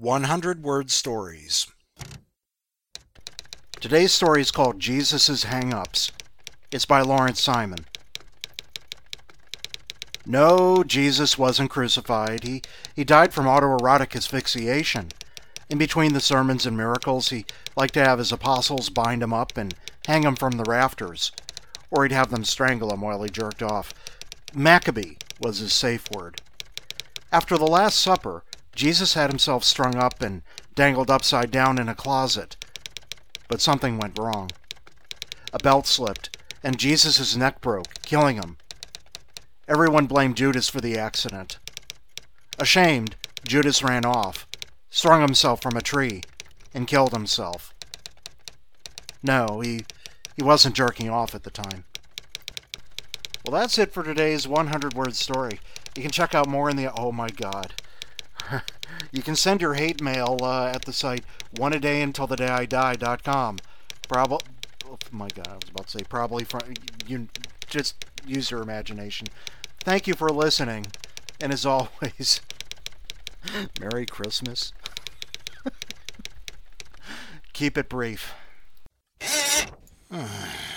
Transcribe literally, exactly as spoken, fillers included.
one hundred Word Stories. Today's story is called Jesus' Hang-Ups. It's by Lawrence Simon. No, Jesus wasn't crucified. He, he died from autoerotic asphyxiation. In between the sermons and miracles, he liked to have his apostles bind him up and hang him from the rafters, or he'd have them strangle him while he jerked off. Maccabee was his safe word. After the Last Supper, Jesus had himself strung up and dangled upside down in a closet. But something went wrong. A belt slipped, and Jesus' neck broke, killing him. Everyone blamed Judas for the accident. Ashamed, Judas ran off, strung himself from a tree, and killed himself. No, he, he wasn't jerking off at the time. Well, that's it for today's one hundred word story. You can check out more in the... Oh my god. You can send your hate mail uh, at the site one a day until the day I die dot com. Probably... Oh my god, I was about to say probably... From, you just use your imagination. Thank you for listening. And as always, Merry Christmas. Keep it brief.